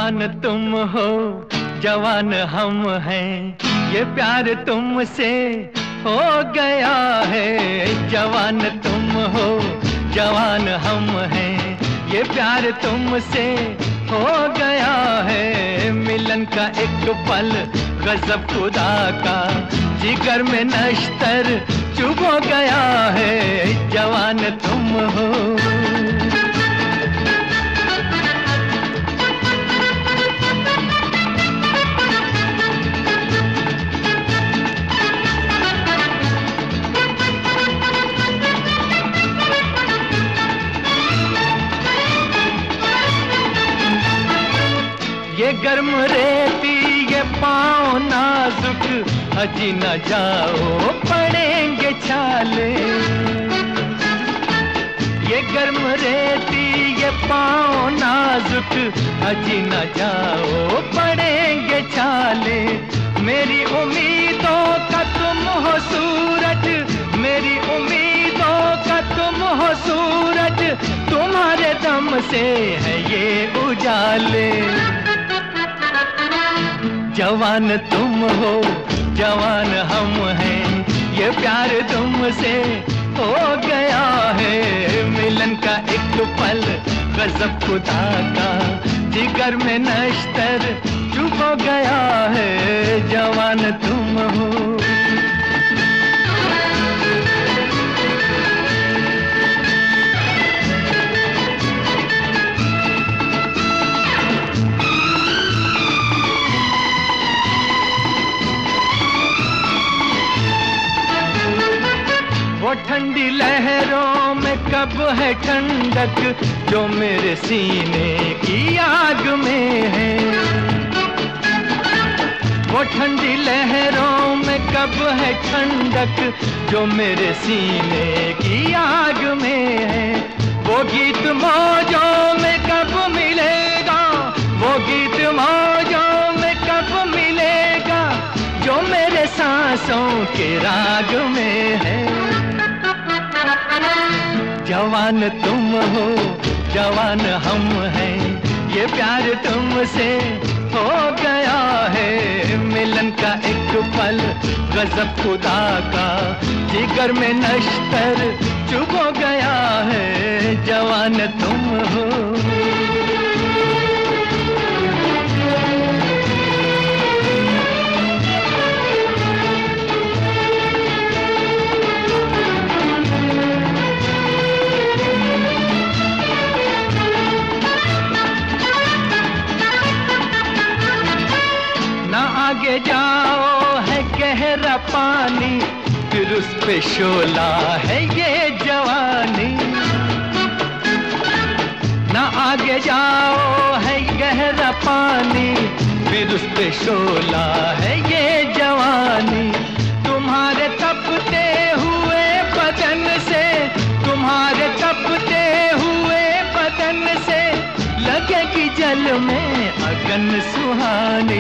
जवान तुम हो, जवान हम हैं, ये प्यार तुमसे हो गया है। जवान तुम हो, जवान हम हैं, ये प्यार तुमसे हो गया है। मिलन का एक पल गजब खुदा का, जिगर में नश्तर चुभ हो गया है। जवान तुम हो। ये गर्म रेती, ये पाँव नाजुक, हजी न जाओ पड़ेंगे छाले। ये गर्म रेती, ये पाँव नाजुक, हजी न जाओ पड़ेंगे छाले। मेरी उम्मीदों का तुम हो सूरज, मेरी उम्मीदों का तुम हो सूरज, तुम्हारे दम से है ये उजाले। जवान तुम हो, जवान हम हैं, ये प्यार तुमसे हो गया है। मिलन का एक पल गजब खुदा का, जिगर में नश्तर चुभ हो गया है। जवान तुम हो। वो ठंडी लहरों में कब है ठंडक, जो मेरे सीने की आग में है। वो ठंडी लहरों में कब है ठंडक, जो मेरे सीने की आग में है। वो गीत मौजों में कब मिलेगा, वो गीत मौजों में कब मिलेगा, जो मेरे सांसों के राग में है। जवान तुम हो, जवान हम हैं, ये प्यार तुमसे हो गया है। मिलन का एक पल गजब खुदा का, जिगर में नश्तर चुभ हो गया है। जवान तुम हो। आगे जाओ है गहरा पानी, फिर उस पे शोला है ये जवानी। ना आगे जाओ है गहरा पानी, फिर उस पे शोला है ये जवानी। तुम्हारे तपते हुए बदन से, तुम्हारे तपते हुए बदन से, लगेगी जल में अगन सुहानी।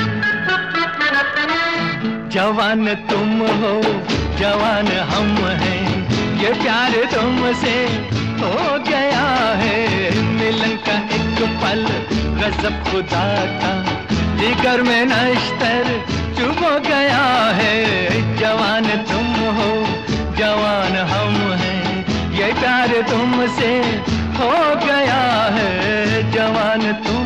जवान तुम हो, जवान हम हैं, ये प्यार तुमसे हो गया है। मिलन का एक पल गजब खुदा का, जिगर में नश्तर चुभ हो गया है। जवान तुम हो, जवान हम हैं, ये प्यार तुमसे हो गया है। जवान तुम